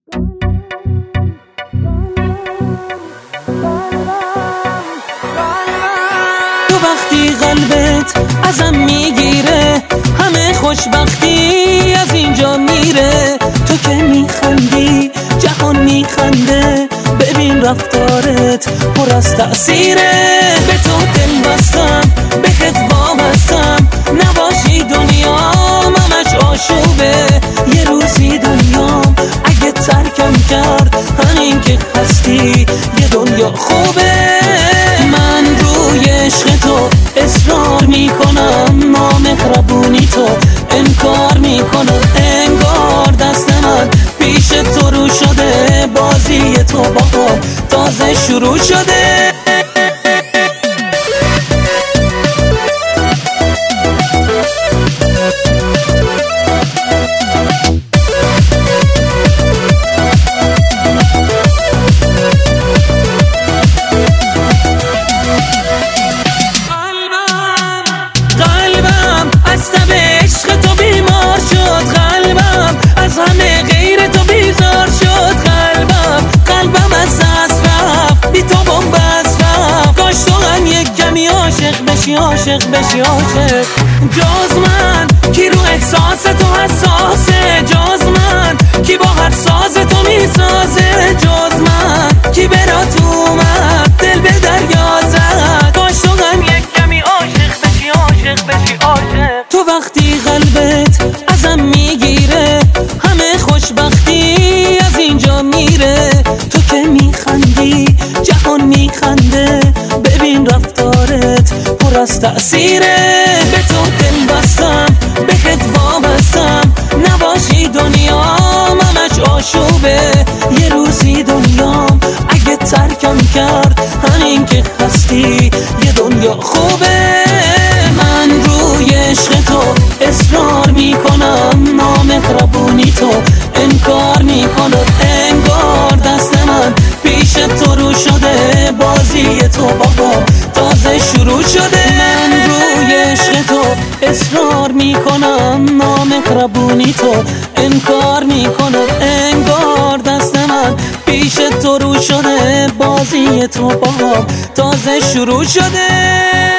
تو وقتی قلبت ازم میگیره همه خوشبختی از اینجا میره. تو که میخندی جهان میخنده، ببین رفتارت پر از تأثیره. به تو دل بستم بهت وابستم، نباشی دنیام همش آشوبه. یه روزی دنیام اگه ترکم کرد همین که هستی یه دنیا خوبه. من روی عشق تو اصرار میکنم، نامهربونی تو انکار میکنم. انگار دست من پیش تو رو شده، بازی تو با هم تازه شروع شده. از تب عشق تو بیمار شد قلبم، از همه غیر تو بیزار شد قلبم از دست رفت، بی تو بنبست رفت. کاش تو هم یک کمی عاشق بشی عاشق. جز من کی رو احساس تو حساسه، جز من کی با هر ساز تو میسازه، جز من کی برات اومد دل به دریا زد. کاش تو هم یک کمی عاشق بشی عاشق. تو وقتی قلبت ازم میگیره همه خوشبختی از اینجا میره. تو که میخندی جهان میخنده، ببین رفتارت پر از تأثیره. به تو دل بستم بهت وابستم، نباشی دنیام همش آشوبه. یه روزی دنیام اگه ترکم کرد همین که هستی یه دنیا خوبه. من روی عشق تو اصرار میکنم، نامهربونی تو انکار میکنم. انگار دست من پیش تو رو شده، بازی تو بابا تازه شروع شده. من روی عشق تو اصرار میکنم، نامهربونی تو انکار میکنم. انگار دست من پیش تو رو شده، بازی تو بابا تازه شروع شده.